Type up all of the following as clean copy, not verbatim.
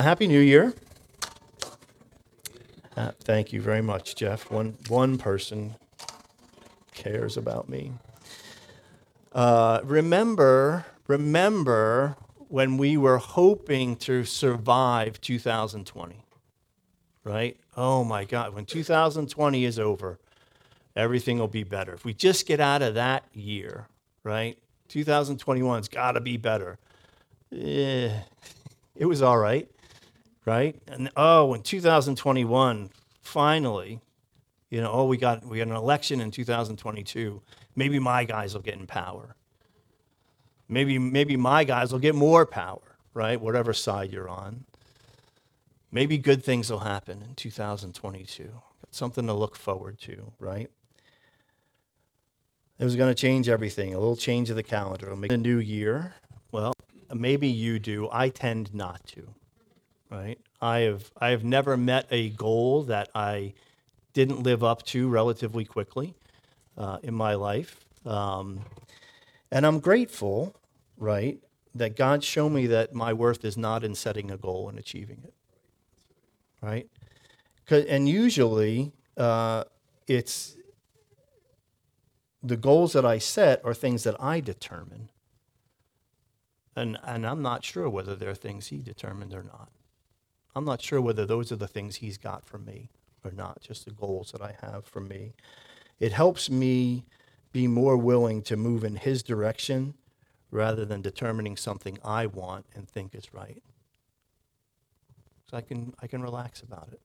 Happy New Year. Thank you very much, Jeff. One person cares about me. Remember when we were hoping to survive 2020, right? Oh my God, when 2020 is over, everything will be better. If we just get out of that year, right? 2021's got to be better. It was all right. Right? And in 2021, finally, we got an election in 2022. Maybe my guys will get in power. Maybe my guys will get more power, right? Whatever side you're on. Maybe good things will happen in 2022. Got something to look forward to, right? It was going to change everything. A little change of the calendar. It'll make a new year. Well, maybe you do. I tend not to. Right? I have never met a goal that I didn't live up to relatively quickly in my life. And I'm grateful, right, that God showed me that my worth is not in setting a goal and achieving it. Right? And usually it's the goals that I set are things that I determine. And I'm not sure whether they're things he determined or not. I'm not sure whether those are the things he's got for me or not, just the goals that I have for me. It helps me be more willing to move in his direction rather than determining something I want and think is right. So I can relax about it.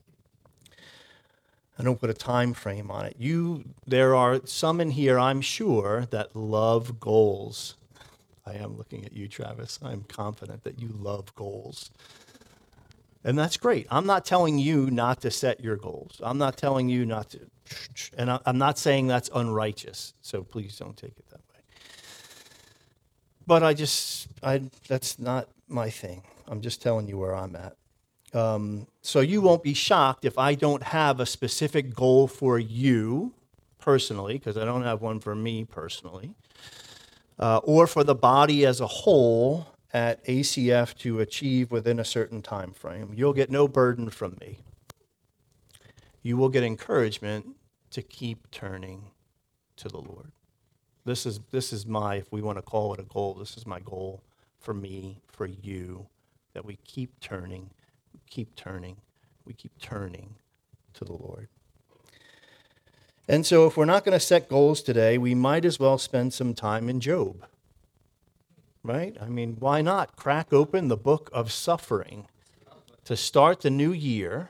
I don't put a time frame on it. There are some in here, I'm sure, that love goals. I am looking at you, Travis. I'm confident that you love goals. And that's great. I'm not telling you not to set your goals. I'm not telling you not to. And I'm not saying that's unrighteous. So please don't take it that way. But that's not my thing. I'm just telling you where I'm at. So you won't be shocked if I don't have a specific goal for you personally, because I don't have one for me personally, or for the body as a whole at ACF to achieve within a certain time frame. You'll get no burden from me. You will get encouragement to keep turning to the Lord. This is my, if we want to call it a goal, this is my goal for me, for you, that we keep turning to the Lord. And so if we're not going to set goals today, we might as well spend some time in Job. Right? I mean, why not crack open the book of suffering to start the new year?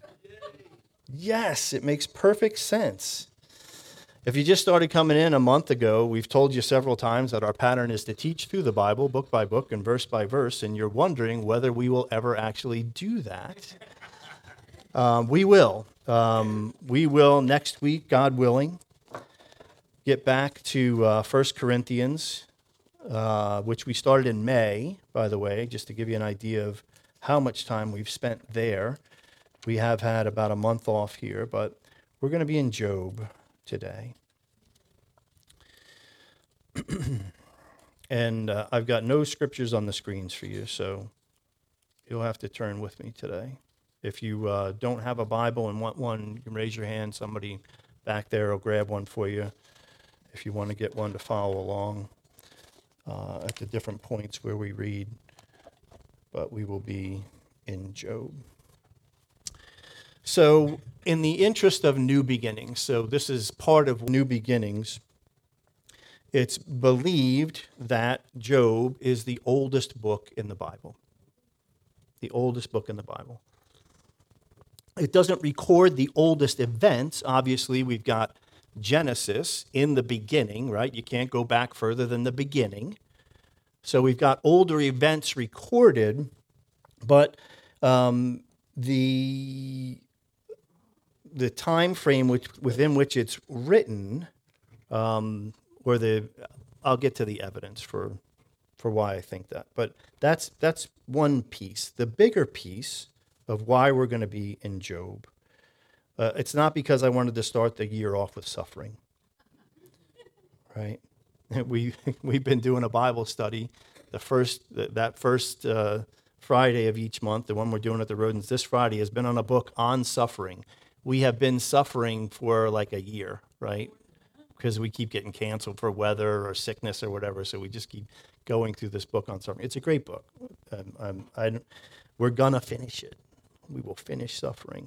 Yes, it makes perfect sense. If you just started coming in a month ago, we've told you several times that our pattern is to teach through the Bible, book by book and verse by verse, and you're wondering whether we will ever actually do that. We will. We will next week, God willing, get back to 1 Corinthians, which we started in May, by the way, just to give you an idea of how much time we've spent there. We have had about a month off here, but we're going to be in Job today. And I've got no scriptures on the screens for you, so you'll have to turn with me today. If you don't have a Bible and want one, you can raise your hand. Somebody back there will grab one for you if you want to get one to follow along at the different points where we read. But we will be in Job. So in the interest of new beginnings, so this is part of new beginnings, it's believed that Job is the oldest book in the Bible. The oldest book in the Bible. It doesn't record the oldest events. Obviously, we've got Genesis in the beginning, right? You can't go back further than the beginning. So we've got older events recorded, but the time frame within which it's written, I'll get to the evidence for why I think that. But that's one piece. The bigger piece of why we're going to be in Job, it's not because I wanted to start the year off with suffering, right? We've been doing a Bible study. That first Friday of each month, the one we're doing at the Rodents this Friday, has been on a book on suffering. We have been suffering for like a year, right? Because we keep getting canceled for weather or sickness or whatever, so we just keep going through this book on suffering. It's a great book. We're going to finish it. We will finish suffering.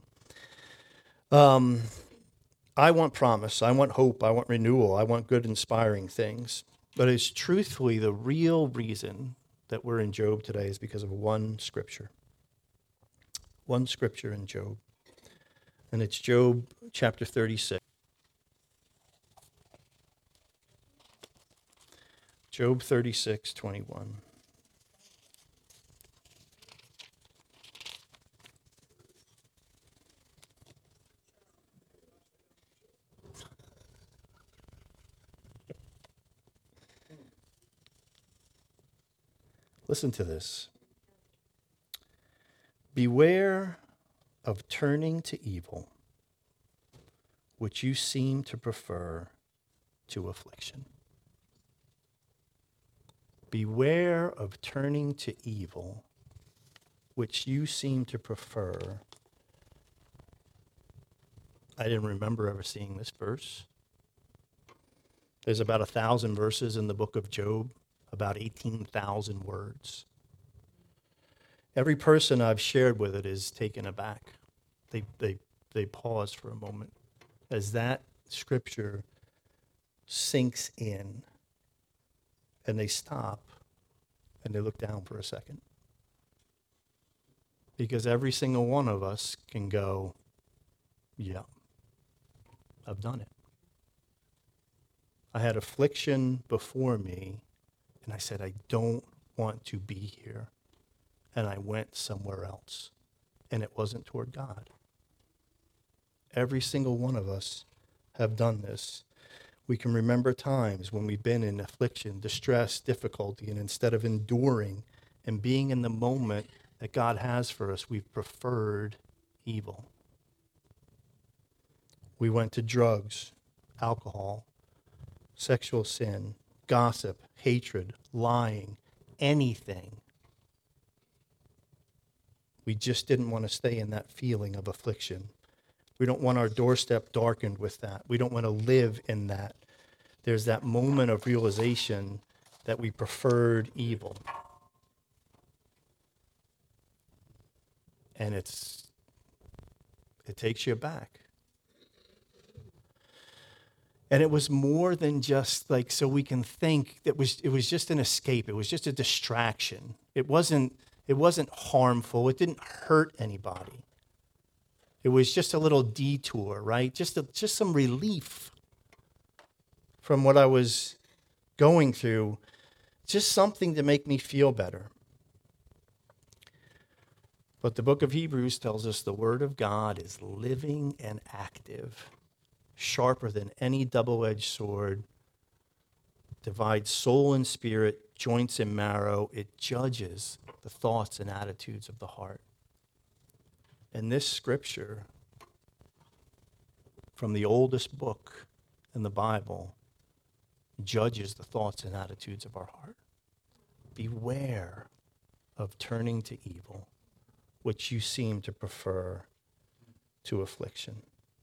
I want promise. I want hope. I want renewal. I want good, inspiring things. But it's truthfully the real reason that we're in Job today is because of one scripture. One scripture in Job. And it's Job chapter 36. Job 36:21. Listen to this. Beware of turning to evil, which you seem to prefer to affliction. Beware of turning to evil, which you seem to prefer. I didn't remember ever seeing this verse. There's about 1,000 verses in the book of Job, about 18,000 words. Every person I've shared with it is taken aback. They pause for a moment as that scripture sinks in, and they stop and they look down for a second. Because every single one of us can go, yeah, I've done it. I had affliction before me, and I said, I don't want to be here. And I went somewhere else. And it wasn't toward God. Every single one of us have done this. We can remember times when we've been in affliction, distress, difficulty, and instead of enduring and being in the moment that God has for us, we've preferred evil. We went to drugs, alcohol, sexual sin, gossip, hatred, lying, anything. We just didn't want to stay in that feeling of affliction. We don't want our doorstep darkened with that. We don't want to live in that. There's that moment of realization that we preferred evil. And it takes you back. And it was more than just like so we can think that it was just an escape. It was just a distraction. It wasn't harmful. It didn't hurt anybody. It was just a little detour, right? Just some relief from what I was going through. Just something to make me feel better. But the book of Hebrews tells us the word of God is living and active, sharper than any double-edged sword, divides soul and spirit, joints and marrow. It judges the thoughts and attitudes of the heart. And this scripture from the oldest book in the Bible judges the thoughts and attitudes of our heart. Beware of turning to evil, which you seem to prefer to affliction.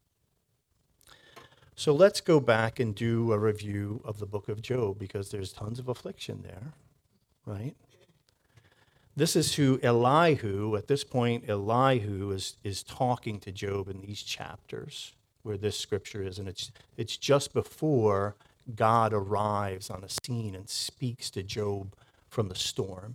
So let's go back and do a review of the book of Job, because there's tons of affliction there, right? This is who Elihu, at this point, Elihu is talking to Job in these chapters where this scripture is, and it's just before God arrives on a scene and speaks to Job from the storm.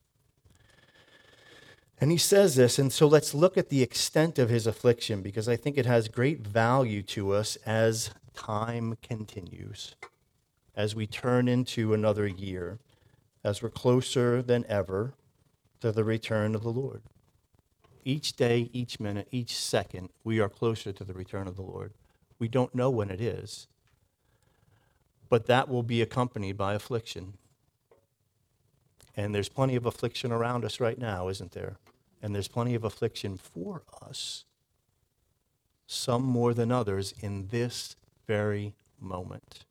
And he says this, and so let's look at the extent of his affliction, because I think it has great value to us as time continues, as we turn into another year, as we're closer than ever to the return of the Lord. Each day, each minute, each second, we are closer to the return of the Lord. We don't know when it is, but that will be accompanied by affliction. And there's plenty of affliction around us right now, isn't there? And there's plenty of affliction for us, some more than others, in this very moment.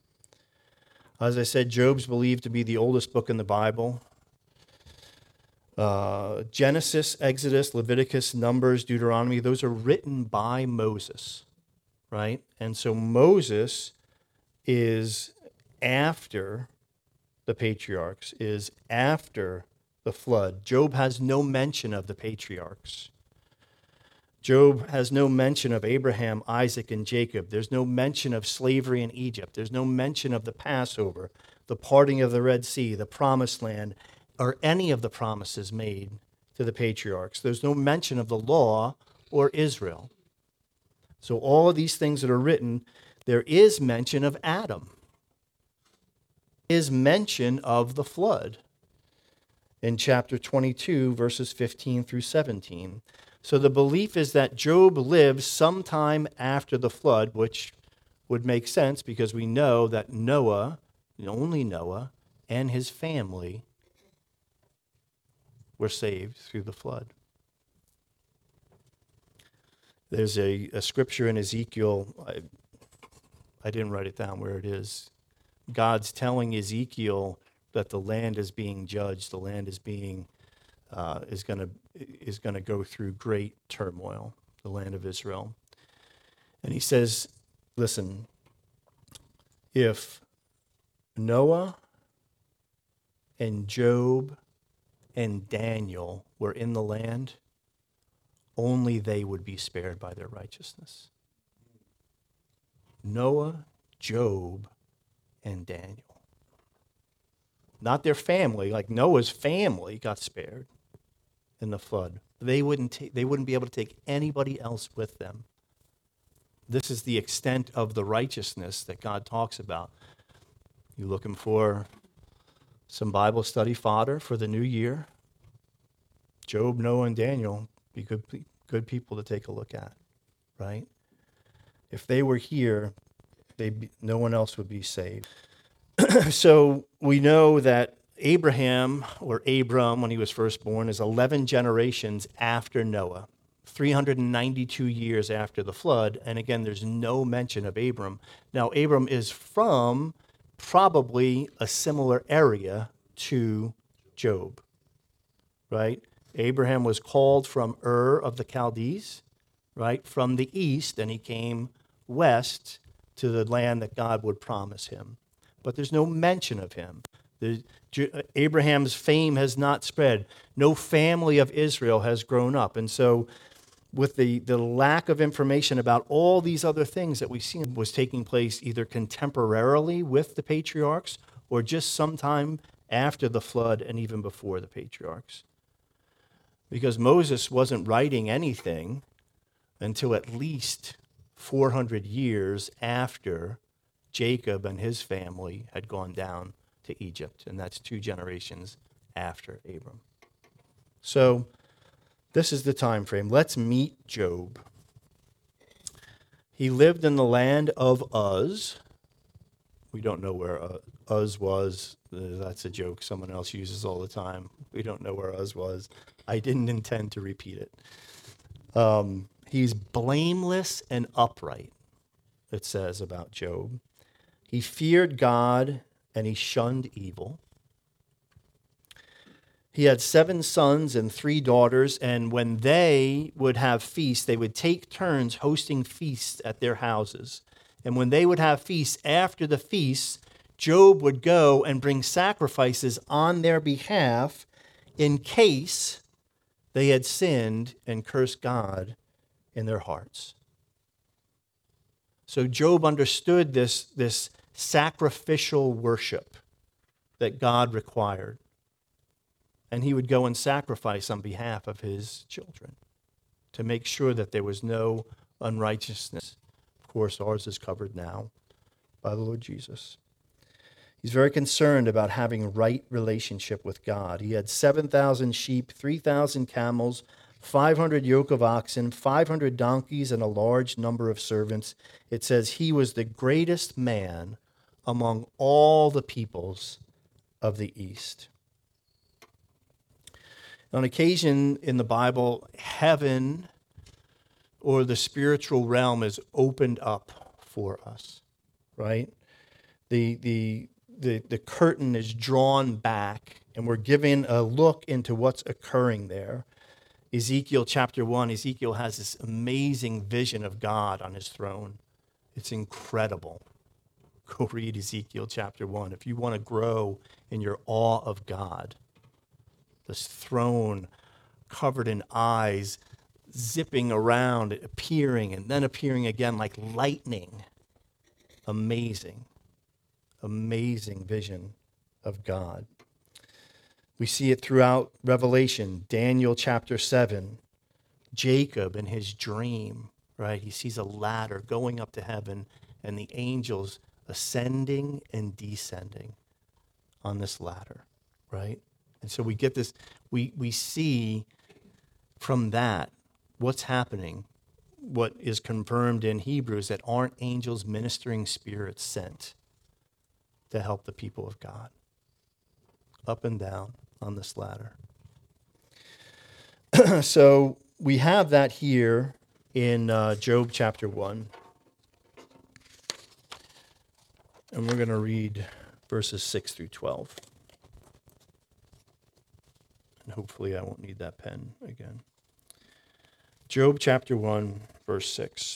As I said, Job's believed to be the oldest book in the Bible. Genesis, Exodus, Leviticus, Numbers, Deuteronomy, those are written by Moses, right? And so Moses is after the patriarchs, is after the flood. Job has no mention of the patriarchs. Job has no mention of Abraham, Isaac, and Jacob. There's no mention of slavery in Egypt. There's no mention of the Passover, the parting of the Red Sea, the promised land, or any of the promises made to the patriarchs. There's no mention of the law or Israel. So all of these things that are written, there is mention of Adam. There is mention of the flood in chapter 22, verses 15 through 17. So the belief is that Job lived sometime after the flood, which would make sense because we know that Noah, only Noah, and his family were saved through the flood. There's a scripture in Ezekiel, I didn't write it down where it is. God's telling Ezekiel that the land is being judged, the land is being is going to go through great turmoil, the land of Israel. And he says, listen, if Noah and Job and Daniel were in the land, only they would be spared by their righteousness. Noah, Job, and Daniel. Not their family, like Noah's family got spared in the flood. They wouldn't be able to take anybody else with them. This is the extent of the righteousness that God talks about. You looking for some Bible study fodder for the new year? Job, Noah, and Daniel be good people to take a look at, right? If they were here, no one else would be saved. So we know that Abraham, or Abram, when he was first born, is 11 generations after Noah, 392 years after the flood. And again, there's no mention of Abram. Now, Abram is from probably a similar area to Job, right? Abraham was called from Ur of the Chaldees, right, from the east, and he came west to the land that God would promise him. But there's no mention of him. Abraham's fame has not spread. No family of Israel has grown up. And so with the lack of information about all these other things that we see was taking place either contemporarily with the patriarchs or just sometime after the flood and even before the patriarchs. Because Moses wasn't writing anything until at least 400 years after Jacob and his family had gone down to Egypt, and that's 2 generations after Abram. So this is the time frame. Let's meet Job. He lived in the land of Uz. We don't know where Uz was. That's a joke someone else uses all the time. We don't know where Uz was. I didn't intend to repeat it. He's blameless and upright, it says about Job. He feared God and he shunned evil. He had 7 sons and 3 daughters, and when they would have feasts, they would take turns hosting feasts at their houses. And when they would have feasts, after the feasts, Job would go and bring sacrifices on their behalf in case they had sinned and cursed God in their hearts. So Job understood this sacrificial worship that God required. And he would go and sacrifice on behalf of his children to make sure that there was no unrighteousness. Of course, ours is covered now by the Lord Jesus. He's very concerned about having right relationship with God. He had 7,000 sheep, 3,000 camels, 500 yoke of oxen, 500 donkeys, and a large number of servants. It says he was the greatest man among all the peoples of the East. On occasion in the Bible, heaven or the spiritual realm is opened up for us, right? The curtain is drawn back And we're given a look into what's occurring there. Ezekiel chapter 1, Ezekiel has this amazing vision of God on his throne. It's incredible. Go read Ezekiel chapter 1. If you want to grow in your awe of God, this throne covered in eyes, zipping around, appearing, and then appearing again like lightning. Amazing, amazing vision of God. We see it throughout Revelation, Daniel chapter 7, Jacob in his dream, right? He sees a ladder going up to heaven and the angels ascending and descending on this ladder, right? And so we get this, we see from that what's happening, what is confirmed in Hebrews, that aren't angels ministering spirits sent to help the people of God up and down on this ladder. So we have that here in Job chapter 1. And we're going to read verses 6 through 12. And hopefully I won't need that pen again. Job chapter 1, verse 6.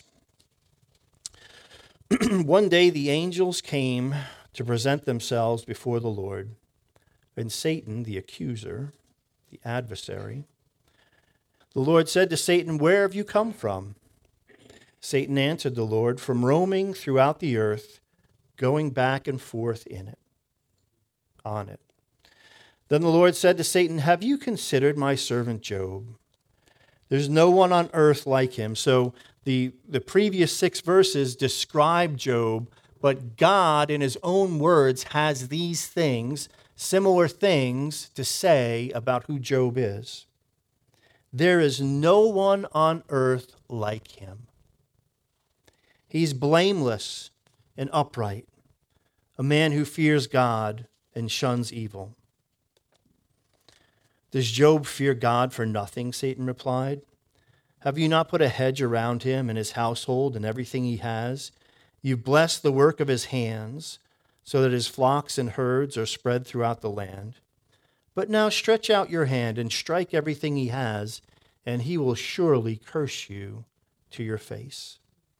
One day the angels came to present themselves before the Lord, and Satan, the accuser, the adversary. The Lord said to Satan, "Where have you come from?" Satan answered the Lord, "From roaming throughout the earth, going back and forth in it, on it." Then the Lord said to Satan, "Have you considered my servant Job? There's no one on earth like him." So the previous 6 verses describe Job, but God, in his own words, has these things, similar things, to say about who Job is. There is no one on earth like him. He's blameless and upright, a man who fears God and shuns evil. Does Job fear God for nothing? Satan replied. Have you not put a hedge around him and his household and everything he has? You've blessed the work of his hands, so that his flocks and herds are spread throughout the land. But now stretch out your hand and strike everything he has, and he will surely curse you to your face.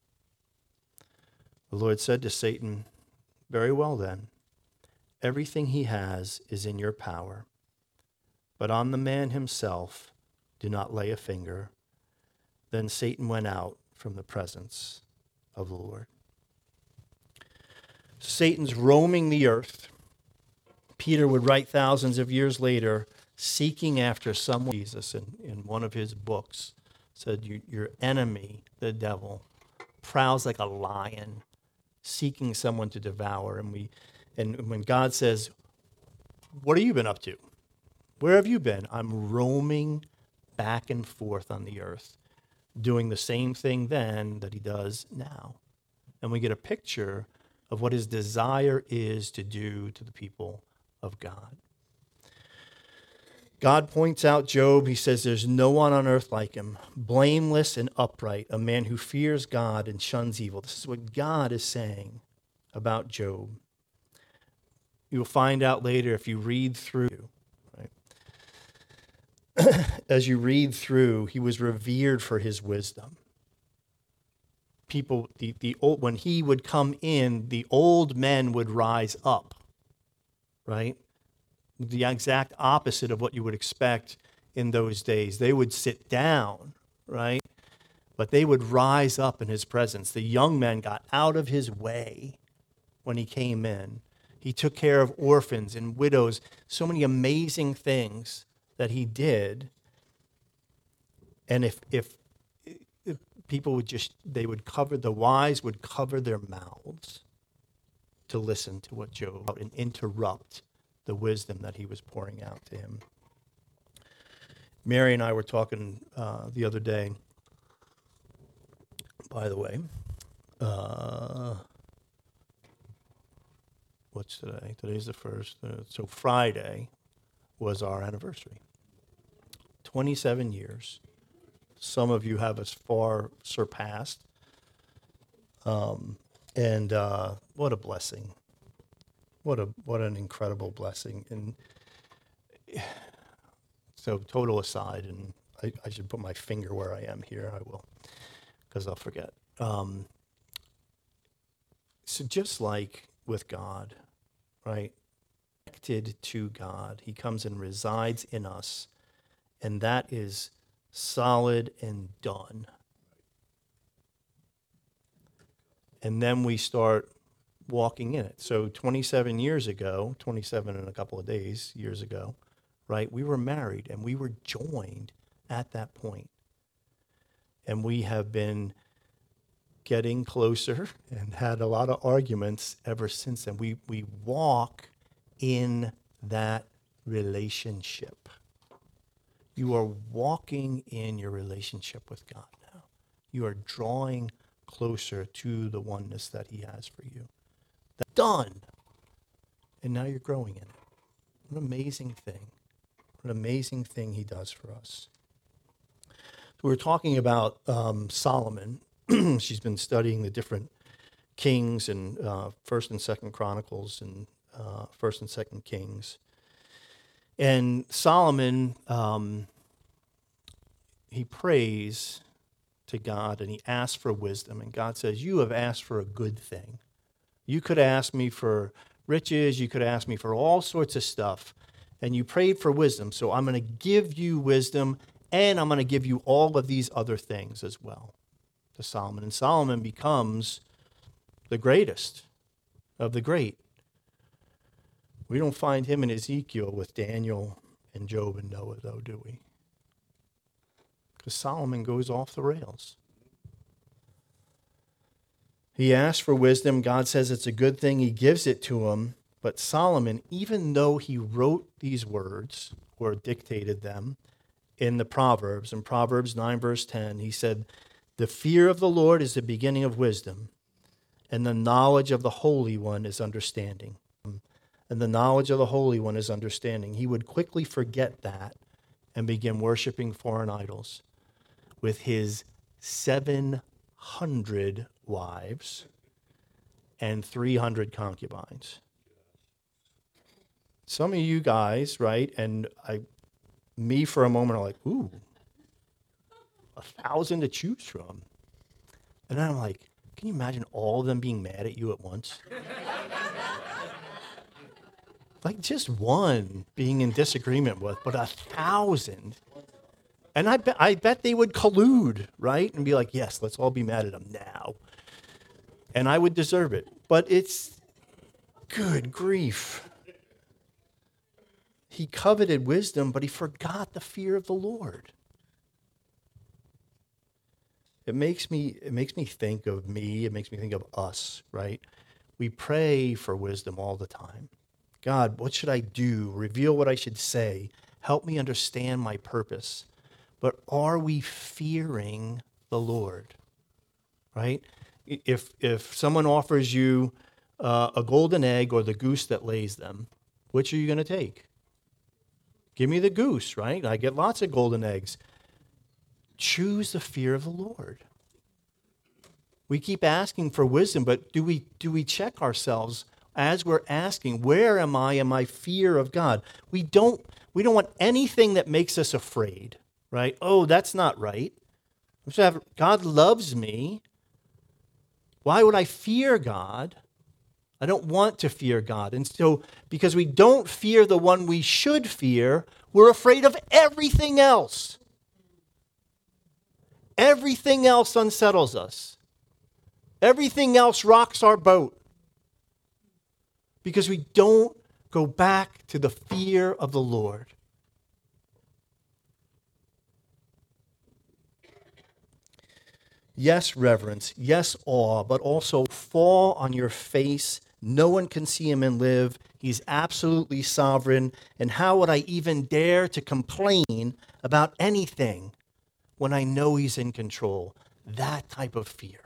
The Lord said to Satan, "Very well then, everything he has is in your power, but on the man himself do not lay a finger." Then Satan went out from the presence of the Lord. Satan's roaming the earth. Peter would write thousands of years later, seeking after someone. Jesus, in one of his books, said, your enemy, the devil, prowls like a lion, seeking someone to devour. And when God says, "What have you been up to? Where have you been?" "I'm roaming back and forth on the earth," doing the same thing then that he does now. And we get a picture of what his desire is to do to the people of God. God points out Job. He says there's no one on earth like him, blameless and upright, a man who fears God and shuns evil. This is what God is saying about Job. You'll find out later if you read through, right? As you read through, he was revered for his wisdom. People, the old, when he would come in, the old men would rise up, right? The exact opposite of what you would expect in those days. They would sit down, right? But they would rise up in his presence. The young men got out of his way when he came in. He took care of orphans and widows, so many amazing things that he did. And if people would the wise would cover their mouths to listen to what Job and interrupt the wisdom that he was pouring out to him. Mary and I were talking the other day, by the way. What's today? Today's the 1st. So Friday was our anniversary. 27 years. Some of you have as far surpassed. And what a blessing. What an incredible blessing. So total aside, and I should put my finger where I am here. I will, because I'll forget. So just like with God, right? Connected to God, he comes and resides in us, and that is solid and done. And then we start walking in it. So 27 years ago, 27 in a couple of days, years ago, right? We were married and we were joined at that point. And we have been getting closer and had a lot of arguments ever since then. We walk in that relationship. You are walking in your relationship with God now. You are drawing closer to the oneness that he has for you. That's done. And now you're growing in it. What an amazing thing. What an amazing thing he does for us. So we're talking about Solomon. She's been studying the different kings and First and Second Chronicles and First and Second Kings. And Solomon, he prays to God and he asks for wisdom. And God says, you have asked for a good thing. You could ask me for riches. You could ask me for all sorts of stuff. And you prayed for wisdom. So I'm going to give you wisdom and I'm going to give you all of these other things as well to Solomon. And Solomon becomes the greatest of the great. We don't find him in Ezekiel with Daniel and Job and Noah, though, do we? Because Solomon goes off the rails. He asks for wisdom. God says it's a good thing. He gives it to him. But Solomon, even though he wrote these words or dictated them in the Proverbs, in Proverbs 9, verse 10, he said, the fear of the Lord is the beginning of wisdom, and the knowledge of the Holy One is understanding. And the knowledge of the Holy One is understanding. He would quickly forget that and begin worshiping foreign idols with his 700 wives and 300 concubines. Some of you guys, right, and me for a moment are like, ooh, 1,000 to choose from. And then I'm like, can you imagine all of them being mad at you at once? Like just one being in disagreement with, but 1,000. And I bet they would collude, right? And be like, yes, let's all be mad at him now. And I would deserve it. But it's good grief. He coveted wisdom, but he forgot the fear of the Lord. It makes me think of me. It makes me think of us, right? We pray for wisdom all the time. God, what should I do? Reveal what I should say. Help me understand my purpose. But are we fearing the Lord, right? If someone offers you a golden egg or the goose that lays them, which are you going to take? Give me the goose, right? I get lots of golden eggs. Choose the fear of the Lord. We keep asking for wisdom, but do we check ourselves as we're asking, where am I in my fear of God? We don't want anything that makes us afraid, right? Oh, that's not right. God loves me. Why would I fear God? I don't want to fear God. And so, because we don't fear the one we should fear, we're afraid of everything else. Everything else unsettles us. Everything else rocks our boat. Because we don't go back to the fear of the Lord. Yes, reverence. Yes, awe. But also fall on your face. No one can see him and live. He's absolutely sovereign. And how would I even dare to complain about anything when I know he's in control? That type of fear.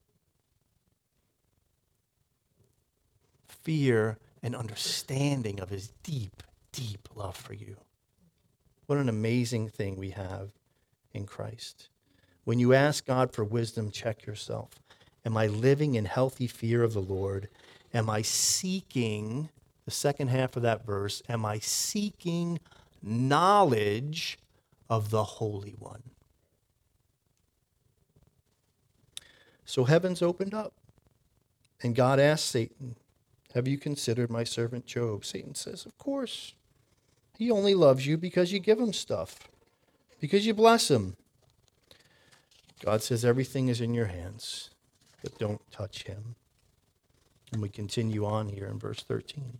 Fear and understanding of his deep, deep love for you. What an amazing thing we have in Christ. When you ask God for wisdom, check yourself. Am I living in healthy fear of the Lord? Am I seeking, the second half of that verse, am I seeking knowledge of the Holy One. So heavens opened up, and God asked Satan, have you considered my servant Job? Satan says, of course. He only loves you because you give him stuff, because you bless him. God says, everything is in your hands, but don't touch him. And we continue on here in verse 13.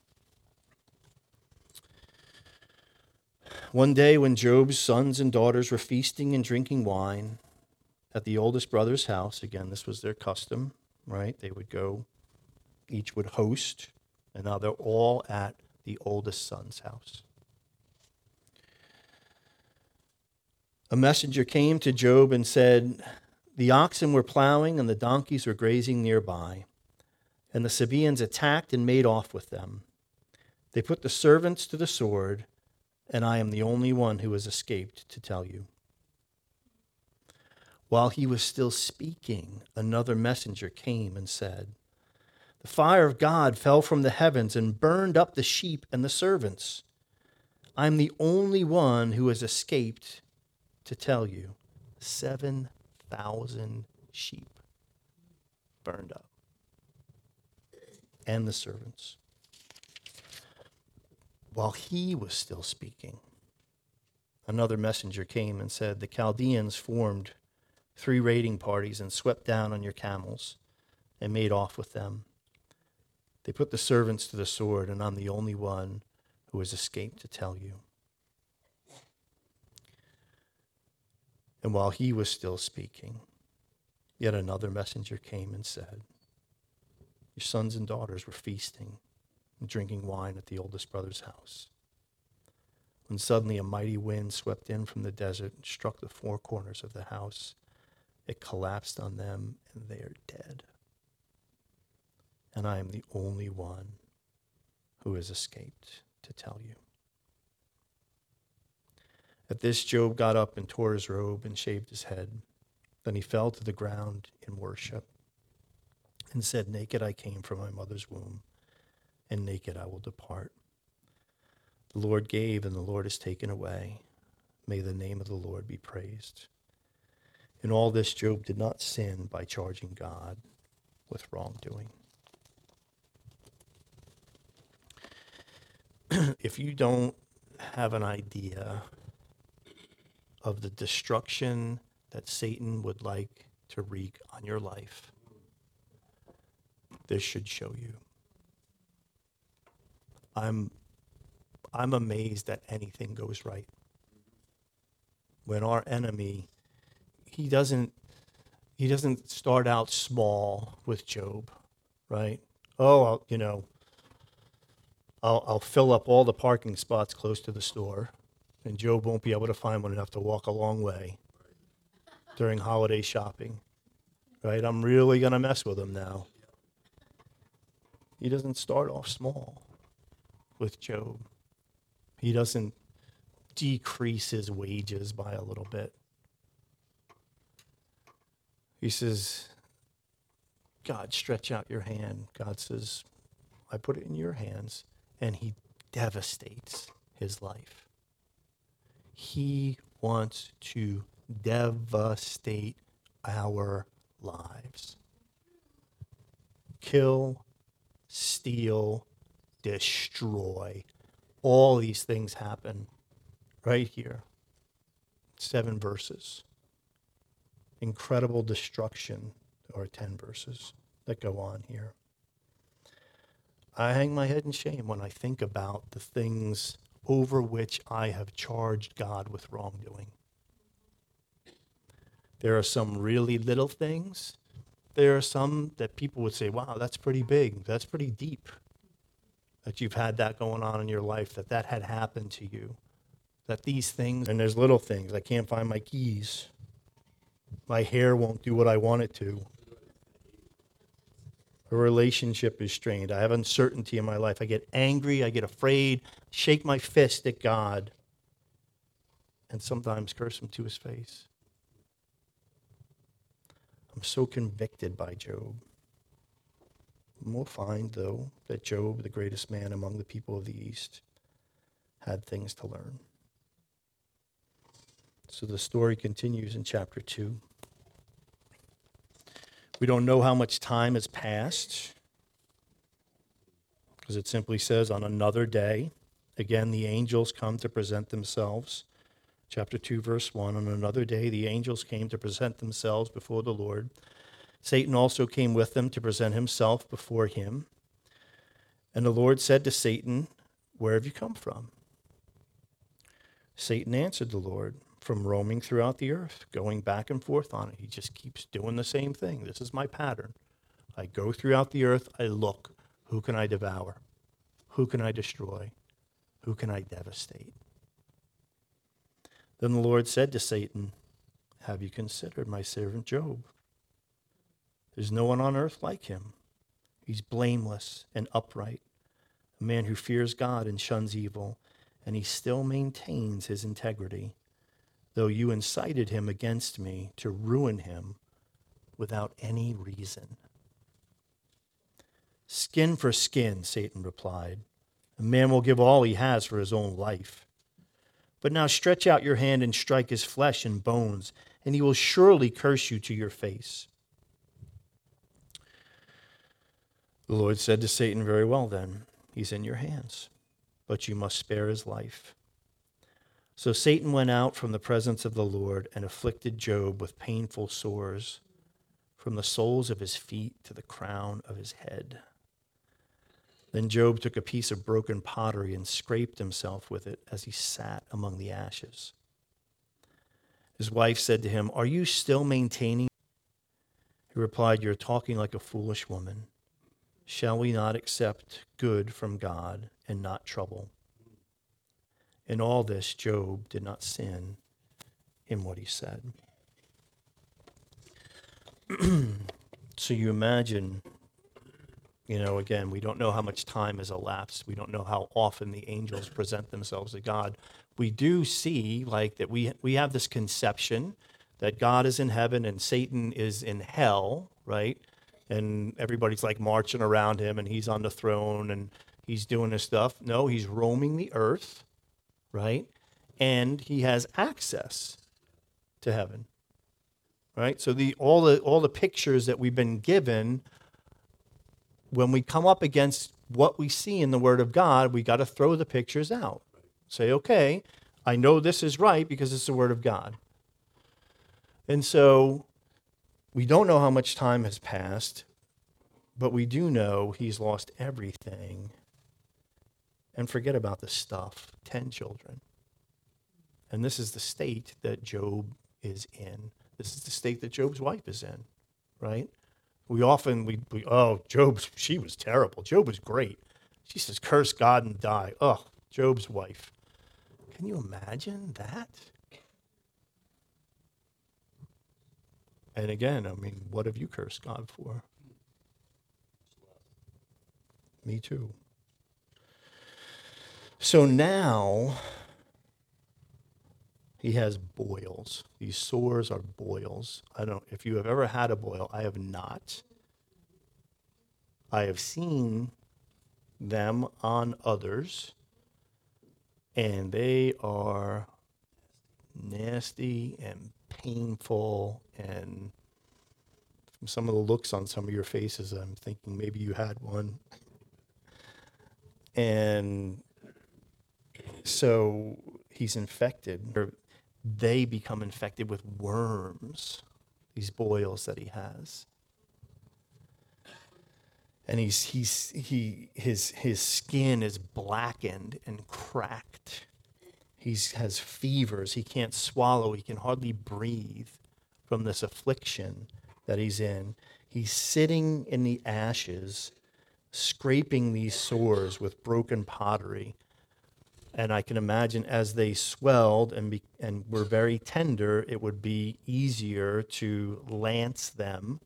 One day when Job's sons and daughters were feasting and drinking wine at the oldest brother's house, again, this was their custom, right? They would go, each would host, and now they're all at the oldest son's house. A messenger came to Job and said, the oxen were plowing and the donkeys were grazing nearby, and the Sabaeans attacked and made off with them. They put the servants to the sword, and I am the only one who has escaped to tell you. While he was still speaking, another messenger came and said, the fire of God fell from the heavens and burned up the sheep and the servants. I am the only one who has escaped to tell you. 7,000 sheep burned up, and the servants. While he was still speaking, another messenger came and said, the Chaldeans formed 3 raiding parties and swept down on your camels and made off with them. They put the servants to the sword, and I'm the only one who has escaped to tell you. And while he was still speaking, yet another messenger came and said, your sons and daughters were feasting and drinking wine at the oldest brother's house, when suddenly a mighty wind swept in from the desert and struck the 4 corners of the house. It collapsed on them, and they are dead. And I am the only one who has escaped to tell you. At this, Job got up and tore his robe and shaved his head. Then he fell to the ground in worship and said, naked I came from my mother's womb, and naked I will depart. The Lord gave, and the Lord has taken away. May the name of the Lord be praised. In all this, Job did not sin by charging God with wrongdoing. If you don't have an idea of the destruction that Satan would like to wreak on your life, this should show you. I'm amazed that anything goes right. When our enemy, he doesn't start out small with Job, right? Oh, I'll fill up all the parking spots close to the store, and Job won't be able to find one enough to walk a long way during holiday shopping, right? I'm really going to mess with him now. He doesn't start off small with Job. He doesn't decrease his wages by a little bit. He says, God, stretch out your hand. God says, I put it in your hands. And he devastates his life. He wants to devastate our lives. Kill, steal, destroy. All these things happen right here. 7 verses. Incredible destruction, or 10 verses that go on here. I hang my head in shame when I think about the things over which I have charged God with wrongdoing. There are some really little things. There are some that people would say, wow, that's pretty big. That's pretty deep. That you've had that going on in your life, that had happened to you. That these things, and there's little things. I can't find my keys. My hair won't do what I want it to. A relationship is strained. I have uncertainty in my life. I get angry. I get afraid. Shake my fist at God. And sometimes curse him to his face. I'm so convicted by Job. And we'll find, though, that Job, the greatest man among the people of the East, had things to learn. So the story continues in chapter 2. We don't know how much time has passed, because it simply says, on another day, again, the angels come to present themselves. Chapter 2, verse 1, on another day, the angels came to present themselves before the Lord. Satan also came with them to present himself before him. And the Lord said to Satan, "Where have you come from?" Satan answered the Lord, "From roaming throughout the earth, going back and forth on it." He just keeps doing the same thing. This is my pattern. I go throughout the earth, I look. Who can I devour? Who can I destroy? Who can I devastate? Then the Lord said to Satan, "Have you considered my servant Job? There's no one on earth like him. He's blameless and upright, a man who fears God and shuns evil, and he still maintains his integrity, though you incited him against me to ruin him without any reason." "Skin for skin," Satan replied. "A man will give all he has for his own life. But now stretch out your hand and strike his flesh and bones, and he will surely curse you to your face." The Lord said to Satan, "Very well then, he's in your hands, but you must spare his life." So Satan went out from the presence of the Lord and afflicted Job with painful sores, from the soles of his feet to the crown of his head. Then Job took a piece of broken pottery and scraped himself with it as he sat among the ashes. His wife said to him, "Are you still maintaining?" He replied, "You're talking like a foolish woman. Shall we not accept good from God and not trouble?" In all this, Job did not sin in what he said. So you imagine, again, we don't know how much time has elapsed. We don't know how often the angels present themselves to God. We do see, that we have this conception that God is in heaven and Satan is in hell, right? And everybody's marching around him and he's on the throne and he's doing this stuff. No, he's roaming the earth, right? And he has access to heaven, right? So all the pictures that we've been given, when we come up against what we see in the Word of God, we got to throw the pictures out. Say, okay, I know this is right because it's the Word of God. And so we don't know how much time has passed, but we do know he's lost everything. And forget about the stuff, 10 children. And this is the state that Job is in. This is the state that Job's wife is in, right? Job, she was terrible. Job was great. She says, curse God and die. Oh, Job's wife. Can you imagine that? And again, what have you cursed God for? Me too. So now he has boils. These sores are boils. I don't know if you have ever had a boil. I have not. I have seen them on others, and they are nasty and painful, and from some of the looks on some of your faces, I'm thinking maybe you had one. And so he's infected, or they become infected with worms, these boils that he has. And his skin is blackened and cracked. He has fevers. He can't swallow. He can hardly breathe from this affliction that he's in. He's sitting in the ashes, scraping these sores with broken pottery. And I can imagine as they swelled and were very tender, it would be easier to lance them.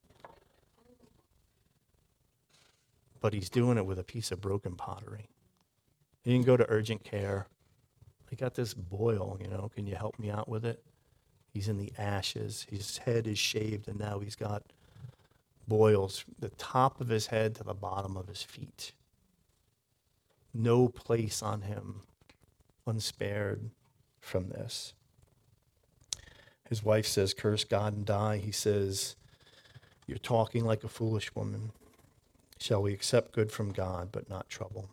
But he's doing it with a piece of broken pottery. He didn't go to urgent care. I got this boil, can you help me out with it? He's in the ashes. His head is shaved, and now he's got boils from the top of his head to the bottom of his feet. No place on him unspared from this. His wife says, curse God and die. He says, you're talking like a foolish woman. Shall we accept good from God, but not trouble?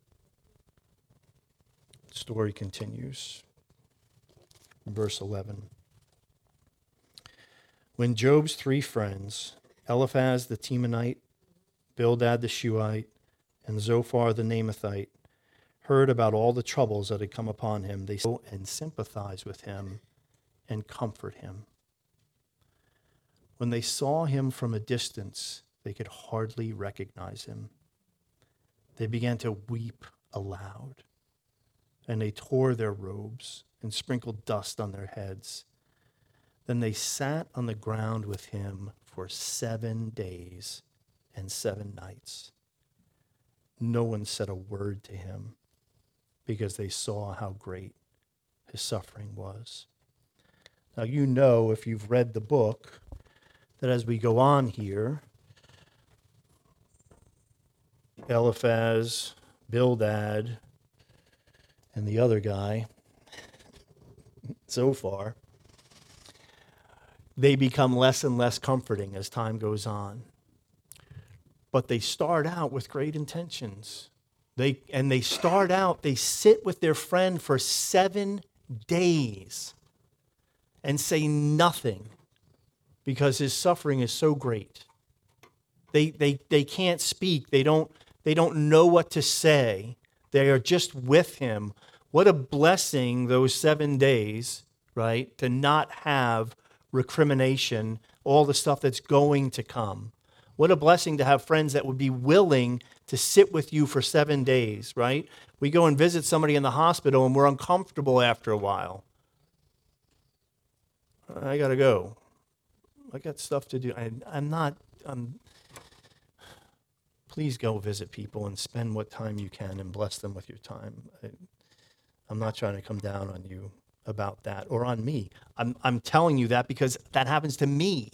The story continues. Verse 11. When Job's three friends, Eliphaz the Temanite, Bildad the Shuhite, and Zophar the Naamathite, heard about all the troubles that had come upon him, they go and sympathize with him and comfort him. When they saw him from a distance, they could hardly recognize him. They began to weep aloud, and they tore their robes and sprinkled dust on their heads. Then they sat on the ground with him for 7 days and 7 nights. No one said a word to him because they saw how great his suffering was. Now, you know, if you've read the book, that as we go on here, Eliphaz, Bildad, and the other guy, Zophar, they become less and less comforting as time goes on. But they start out with great intentions. They sit with their friend for 7 days and say nothing because his suffering is so great. They can't speak. They don't know what to say. They are just with him. What a blessing those 7 days, right? To not have recrimination, all the stuff that's going to come. What a blessing to have friends that would be willing to sit with you for 7 days, right? We go and visit somebody in the hospital and we're uncomfortable after a while. I got to go. I got stuff to do. Please go visit people and spend what time you can and bless them with your time. I'm not trying to come down on you about that or on me. I'm telling you that because that happens to me.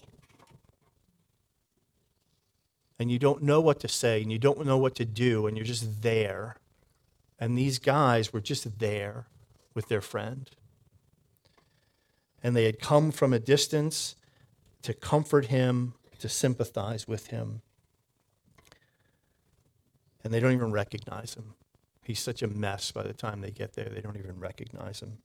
And you don't know what to say and you don't know what to do and you're just there. And these guys were just there with their friend. And they had come from a distance to comfort him, to sympathize with him. And they don't even recognize him. He's such a mess by the time they get there, they don't even recognize him.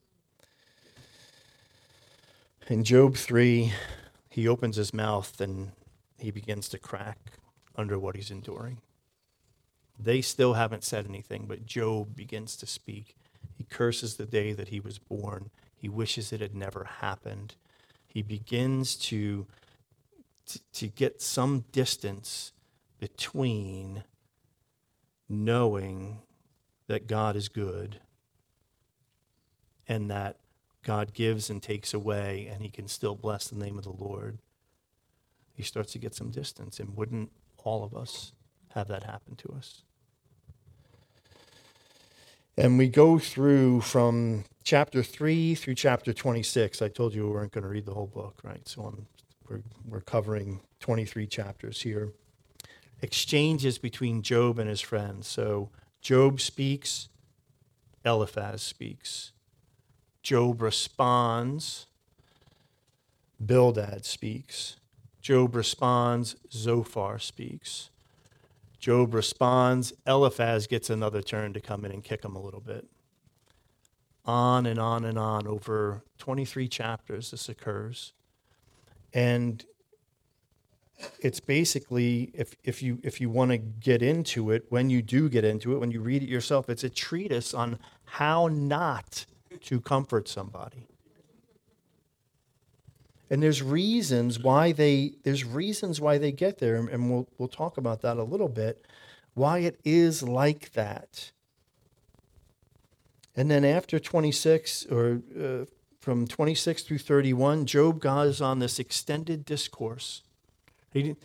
In Job 3, he opens his mouth and he begins to crack under what he's enduring. They still haven't said anything, but Job begins to speak. He curses the day that he was born. He wishes it had never happened. He begins to get some distance between knowing that God is good and that God gives and takes away and he can still bless the name of the Lord. He starts to get some distance, and wouldn't all of us have that happen to us? And we go through from chapter 3 through chapter 26. I told you we weren't going to read the whole book, right? So we're covering 23 chapters here. Exchanges between Job and his friends. So Job speaks, Eliphaz speaks. Job responds, Bildad speaks. Job responds, Zophar speaks. Job responds, Eliphaz gets another turn to come in and kick him a little bit. On and on and on. Over 23 chapters this occurs. And it's basically, if you want to get into it, when you do get into it, when you read it yourself, it's a treatise on how not to comfort somebody. And there's reasons why they get there, and we'll talk about that a little bit, why it is like that. And then after 26, or from 26 through 31, Job goes on this extended discourse. He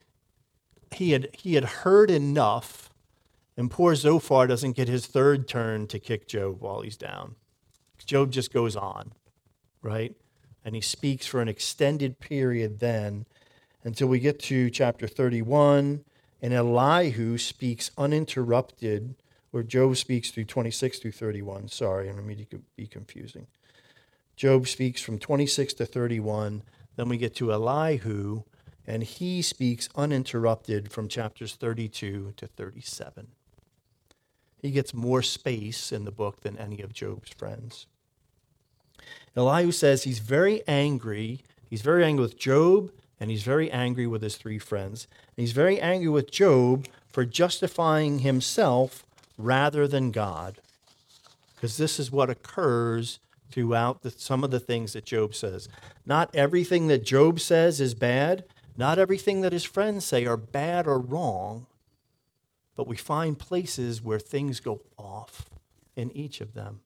had heard enough, and poor Zophar doesn't get his third turn to kick Job while he's down. Job just goes on, right? And he speaks for an extended period then until we get to chapter 31, and Elihu speaks uninterrupted Or Job speaks through 26 through 31. Sorry, I don't mean to be confusing. Job speaks from 26 to 31. Then we get to Elihu, and he speaks uninterrupted from chapters 32 to 37. He gets more space in the book than any of Job's friends. Elihu says he's very angry. He's very angry with Job, and he's very angry with his three friends. And he's very angry with Job for justifying himself rather than God. Because this is what occurs throughout some of the things that Job says. Not everything that Job says is bad. Not everything that his friends say are bad or wrong. But we find places where things go off in each of them.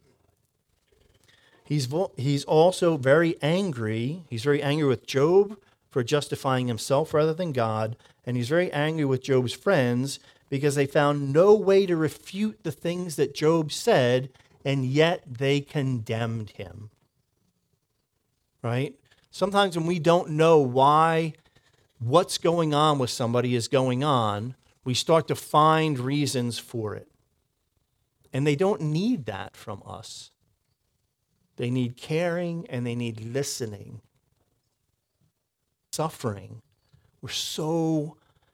He's also very angry. He's very angry with Job for justifying himself rather than God. And he's very angry with Job's friends because they found no way to refute the things that Job said, and yet they condemned him. Right? Sometimes when we don't know why what's going on with somebody is going on, we start to find reasons for it. And they don't need that from us. They need caring and they need listening. Suffering. We're so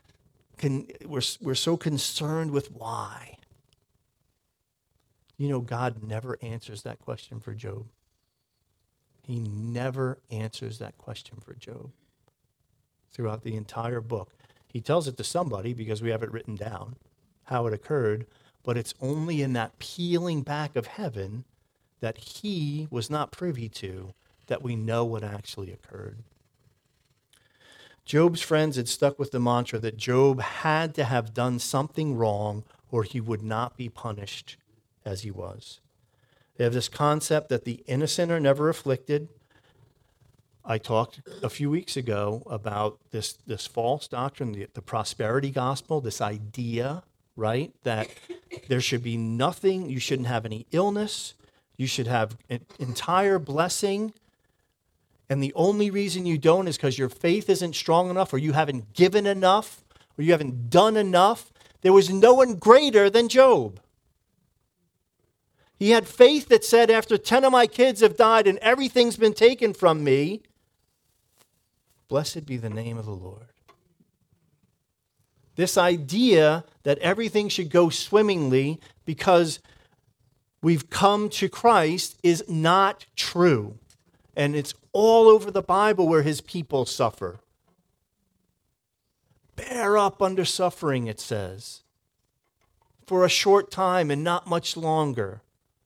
concerned with why. You know, God never answers that question for Job. He never answers that question for Job throughout the entire book. He tells it to somebody because we have it written down, how it occurred, but it's only in that peeling back of heaven that he was not privy to that we know what actually occurred. Job's friends had stuck with the mantra that Job had to have done something wrong or he would not be punished as he was. They have this concept that the innocent are never afflicted. I talked a few weeks ago about this false doctrine, the prosperity gospel, this idea, right, that there should be nothing, you shouldn't have any illness, you should have an entire blessing, and the only reason you don't is because your faith isn't strong enough, or you haven't given enough, or you haven't done enough. There was no one greater than Job. He had faith that said, after 10 of my kids have died and everything's been taken from me, blessed be the name of the Lord. This idea that everything should go swimmingly because we've come to Christ is not true. And it's all over the Bible where his people suffer. Bear up under suffering, it says, for a short time and not much longer.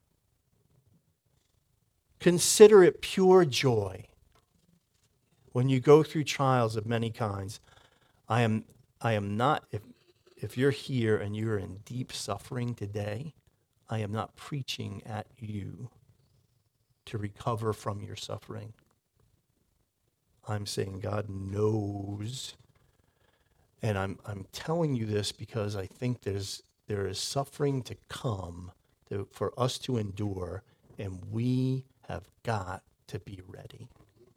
Consider it pure joy when you go through trials of many kinds. I am not, if you're here and you're in deep suffering today, I am not preaching at you to recover from your suffering. I'm saying God knows, and I'm telling you this because I think there is suffering to come for us to endure, and we have got to be ready.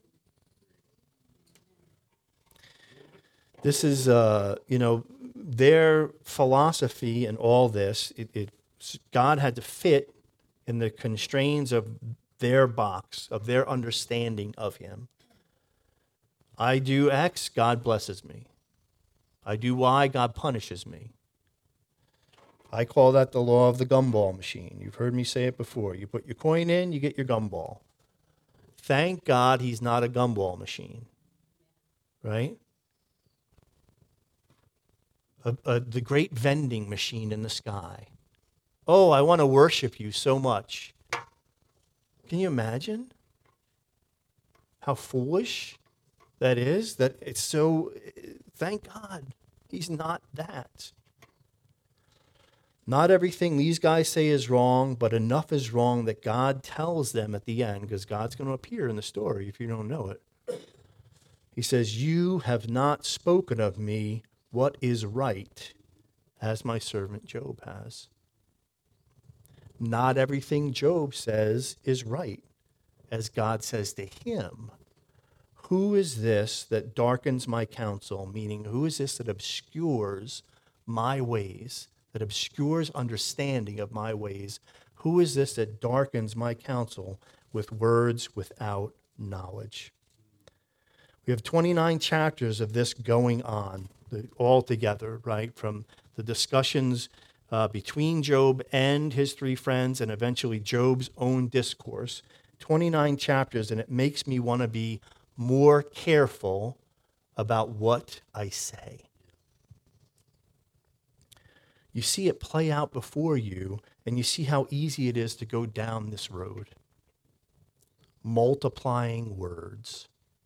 This is, their philosophy and all this. God had to fit in the constraints of their box, of their understanding of him. I do X, God blesses me. I do Y, God punishes me. I call that the law of the gumball machine. You've heard me say it before. You put your coin in, you get your gumball. Thank God he's not a gumball machine, right? The great vending machine in the sky. Oh, I want to worship you so much. Can you imagine how foolish that is? That it's so, thank God he's not that. Not everything these guys say is wrong, but enough is wrong that God tells them at the end, because God's going to appear in the story if you don't know it. He says, you have not spoken of me what is right, as my servant Job has. Not everything Job says is right, as God says to him, who is this that darkens my counsel? Meaning, who is this that obscures my ways, that obscures understanding of my ways? Who is this that darkens my counsel with words without knowledge? We have 29 chapters of this going on all together, right? From the discussions between Job and his three friends, and eventually Job's own discourse. 29 chapters, and it makes me want to be more careful about what I say. You see it play out before you, and you see how easy it is to go down this road. Multiplying words.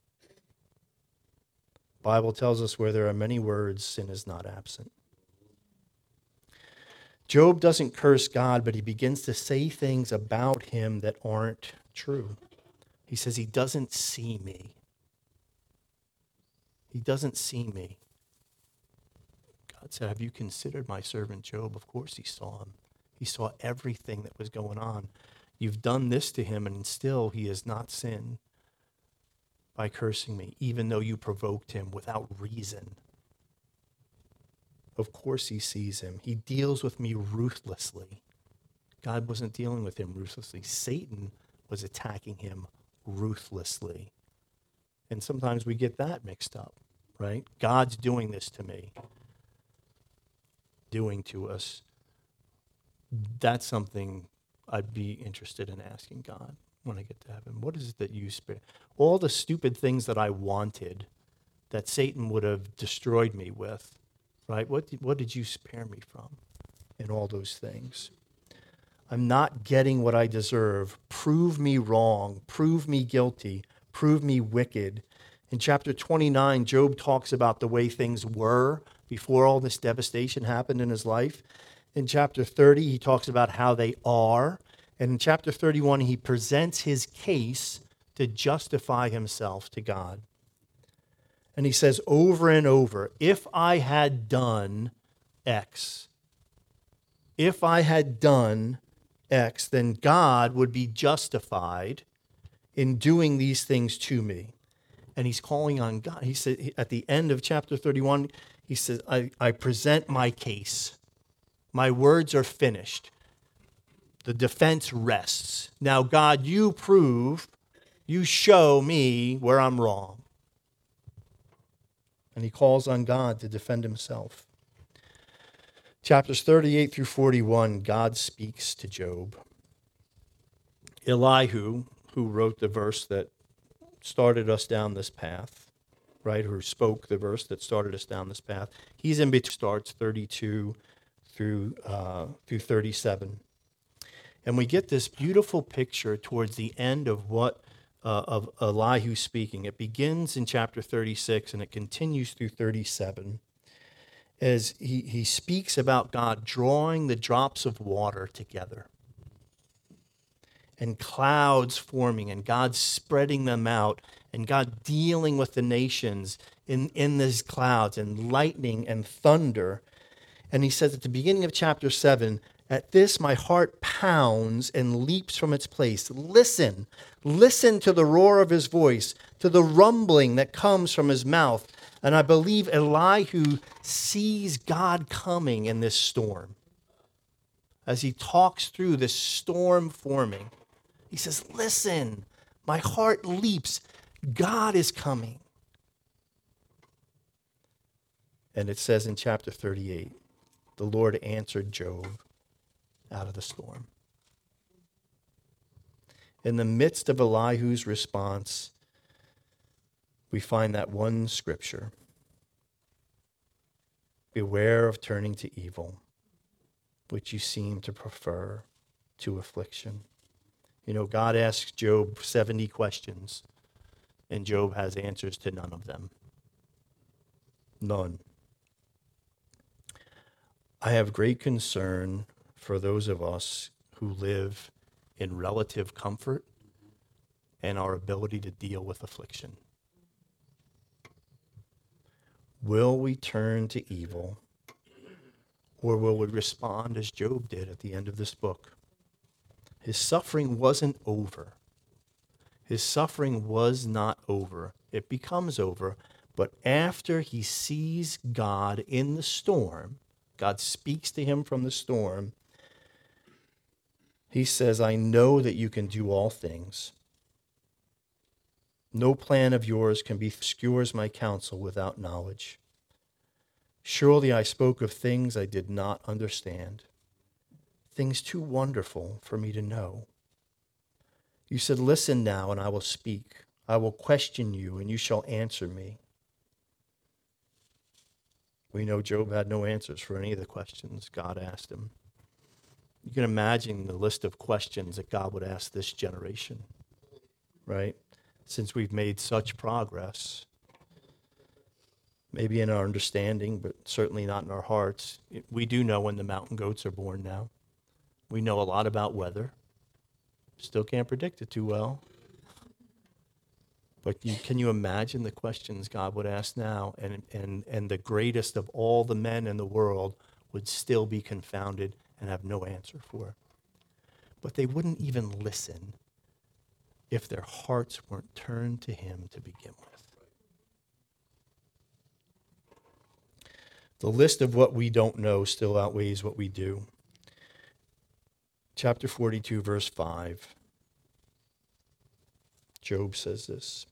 Bible tells us where there are many words, sin is not absent. Job doesn't curse God, but he begins to say things about him that aren't true. He says he doesn't see me. He doesn't see me. God said, have you considered my servant Job? Of course he saw him. He saw everything that was going on. You've done this to him, and still he has not sinned by cursing me, even though you provoked him without reason. Of course he sees him. He deals with me ruthlessly. God wasn't dealing with him ruthlessly. Satan was attacking him ruthlessly. And sometimes we get that mixed up, right? God's doing this to me, doing to us. That's something I'd be interested in asking God when I get to heaven. What is it that you spare? All the stupid things that I wanted that Satan would have destroyed me with, right? What did you spare me from in all those things? I'm not getting what I deserve. Prove me wrong. Prove me guilty. Prove me wicked. In chapter 29, Job talks about the way things were before all this devastation happened in his life. In chapter 30, he talks about how they are. And in chapter 31, he presents his case to justify himself to God. And he says over and over, if I had done X, if I had done X, then God would be justified in doing these things to me. And he's calling on God. He said at the end of chapter 31, he says, I present my case. My words are finished. The defense rests. Now, God, you prove, you show me where I'm wrong. And he calls on God to defend himself. Chapters 38 through 41, God speaks to Job. Elihu, who wrote the verse that started us down this path, right, who spoke the verse that started us down this path, he's in between, starts 32 through 37. And we get this beautiful picture towards the end of what of Elihu speaking. It begins in chapter 36 and it continues through 37 as he speaks about God drawing the drops of water together and clouds forming and God spreading them out and God dealing with the nations in these clouds and lightning and thunder. And he says at the beginning of chapter 7, at this my heart pounds and leaps from its place. Listen to the roar of his voice, to the rumbling that comes from his mouth. And I believe Elihu sees God coming in this storm. As he talks through this storm forming, he says, listen, my heart leaps. God is coming. And it says in chapter 38, the Lord answered Job out of the storm. In the midst of Elihu's response, we find that one scripture. Beware of turning to evil, which you seem to prefer to affliction. You know, God asks Job 70 questions, and Job has answers to none of them. None. I have great concern for those of us who live in relative comfort and our ability to deal with affliction. Will we turn to evil, or will we respond as Job did at the end of this book? His suffering wasn't over. His suffering was not over. It becomes over, but after he sees God in the storm, God speaks to him from the storm. He says, I know that you can do all things. No plan of yours can be obscures my counsel without knowledge. Surely I spoke of things I did not understand, things too wonderful for me to know. You said, listen now, and I will speak. I will question you, and you shall answer me. We know Job had no answers for any of the questions God asked him. You can imagine the list of questions that God would ask this generation, right? Since we've made such progress, maybe in our understanding, but certainly not in our hearts. We do know when the mountain goats are born now. We know a lot about weather. Still can't predict it too well. But can you imagine the questions God would ask now? And the greatest of all the men in the world would still be confounded and have no answer for. But they wouldn't even listen if their hearts weren't turned to him to begin with. The list of what we don't know still outweighs what we do. Chapter 42, verse 5. Job says this.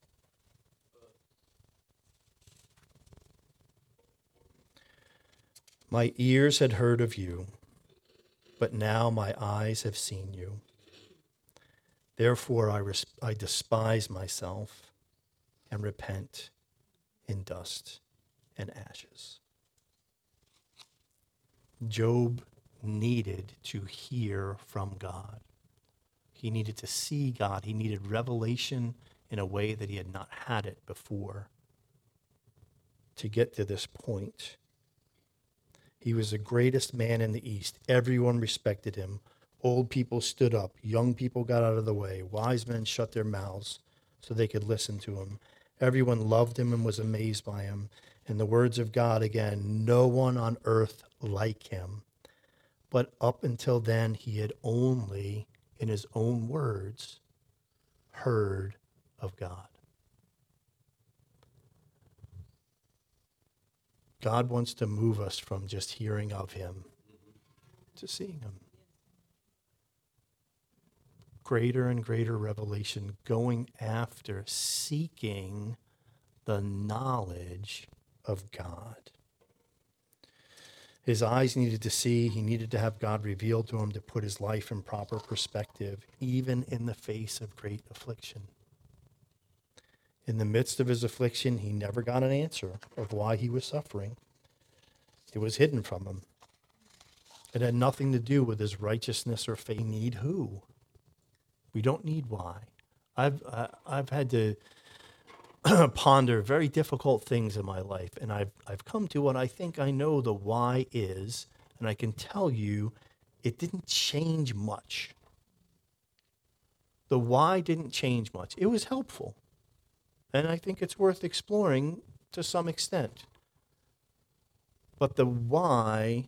My ears had heard of you, but now my eyes have seen you. Therefore I despise myself and repent in dust and ashes. Job needed to hear from God. He needed to see God. He needed revelation in a way that he had not had it before to get to this point. He was the greatest man in the East. Everyone respected him. Old people stood up. Young people got out of the way. Wise men shut their mouths so they could listen to him. Everyone loved him and was amazed by him. In the words of God again, no one on earth like him. But up until then, he had only, in his own words, heard of God. God wants to move us from just hearing of him to seeing him. Greater and greater revelation, going after, seeking the knowledge of God. His eyes needed to see. He needed to have God revealed to him to put his life in proper perspective, even in the face of great affliction. In the midst of his affliction, he never got an answer of why he was suffering. It was hidden from him. It had nothing to do with his righteousness or faith. We need who? We don't need why. I've had to ponder very difficult things in my life, and I've come to what I think I know the why is, and I can tell you it didn't change much. The why didn't change much. It was helpful, and I think it's worth exploring to some extent. But the why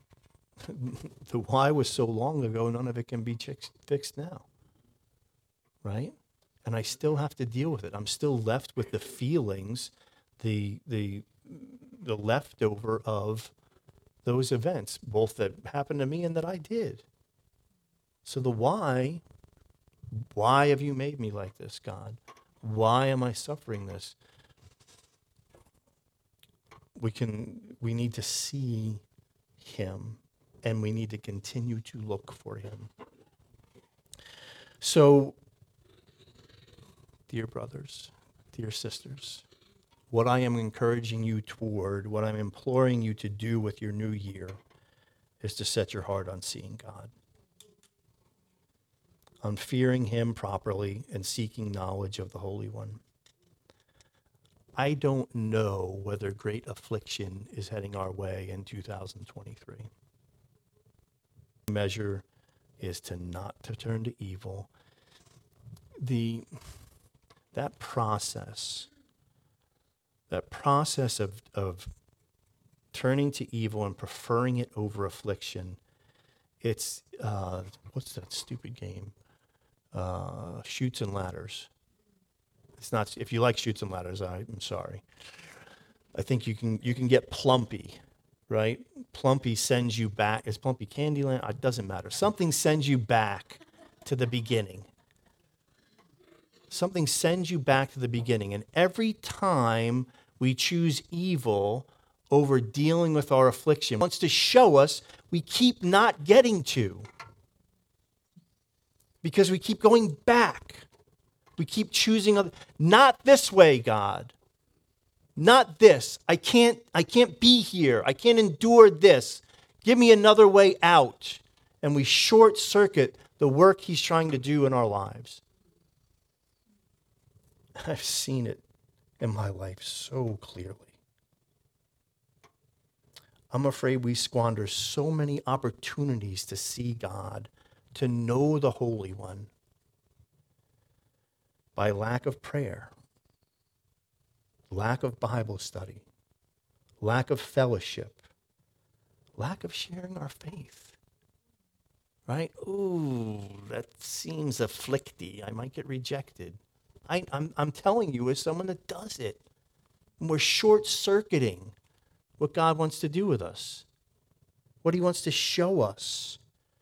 was so long ago, none of it can be fixed now, right? And I still have to deal with it. I'm still left with the feelings, the leftover of those events, both that happened to me and that I did. So the why have you made me like this, God? Why am I suffering this? We need to see him, and we need to continue to look for him. So, dear brothers, dear sisters, what I am encouraging you toward, what I'm imploring you to do with your new year, is to set your heart on seeing God, on fearing him properly and seeking knowledge of the Holy One. I don't know whether great affliction is heading our way in 2023. The measure is to not to turn to evil. That process of turning to evil and preferring it over affliction, it's, what's that stupid game? Chutes and Ladders. It's not, if you like Chutes and Ladders, I'm sorry. I think you can get plumpy, right? Plumpy sends you back. Is Plumpy Candyland? It doesn't matter. Something sends you back to the beginning. Something sends you back to the beginning. And every time we choose evil over dealing with our affliction, it wants to show us we keep not getting to. Because we keep going back. We keep choosing other, not this way, God. Not this. I can't be here. I can't endure this. Give me another way out. And we short circuit the work he's trying to do in our lives. I've seen it in my life so clearly. I'm afraid we squander so many opportunities to see God, to know the Holy One, by lack of prayer, lack of Bible study, lack of fellowship, lack of sharing our faith. Right? Ooh, that seems afflicty. I might get rejected. I'm telling you, as someone that does it, and we're short-circuiting what God wants to do with us, what he wants to show us.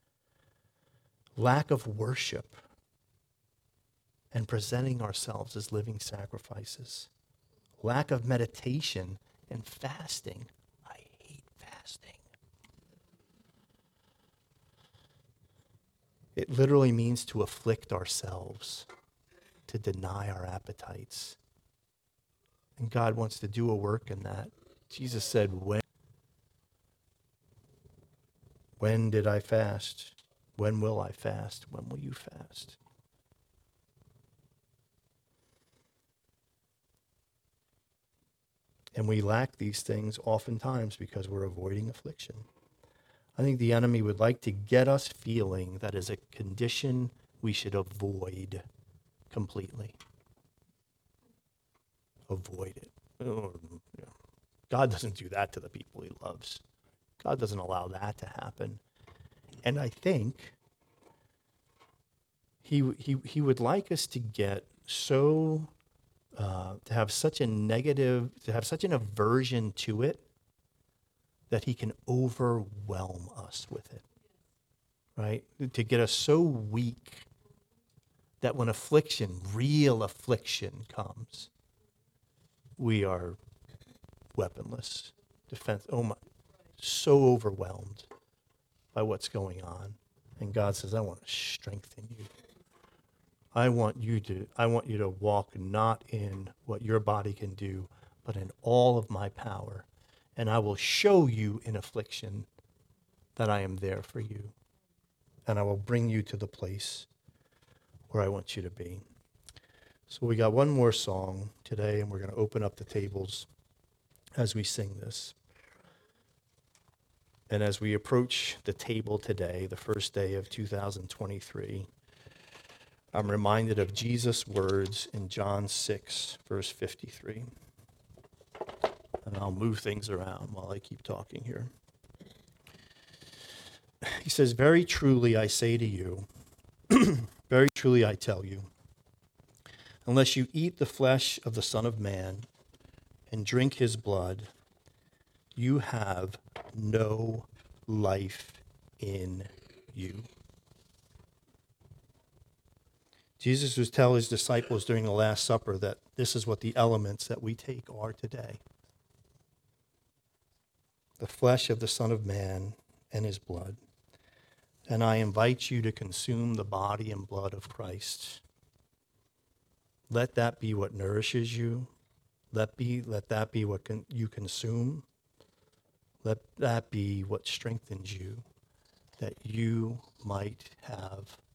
Lack of worship and presenting ourselves as living sacrifices. Lack of meditation and fasting. I hate fasting. It literally means to afflict ourselves, to deny our appetites. And God wants to do a work in that. Jesus said, when did I fast? When will I fast? When will you fast? And we lack these things oftentimes because we're avoiding affliction. I think the enemy would like to get us feeling that is a condition we should avoid completely. Avoid it. Oh, yeah. God doesn't do that to the people he loves. God doesn't allow that to happen. And I think he would like us to get so, to have such an aversion to it, that he can overwhelm us with it, right? To get us so weak that when real affliction comes, we are weaponless, so overwhelmed by what's going on. And God says, I want to strengthen you. I want you to walk not in what your body can do, but in all of my power. And I will show you in affliction that I am there for you. And I will bring you to the place where I want you to be. So we got one more song today, and we're going to open up the tables as we sing this. And as we approach the table today, the first day of 2023, I'm reminded of Jesus' words in John 6, verse 53. And I'll move things around while I keep talking here. He says, very truly I say to you, very truly I tell you, unless you eat the flesh of the Son of Man and drink his blood, you have no life in you. Jesus was telling his disciples during the Last Supper that this is what the elements that we take are today. The flesh of the Son of Man and his blood. And I invite you to consume the body and blood of Christ. Let that be what nourishes you. Let that be what you consume. Let that be what strengthens you, that you might have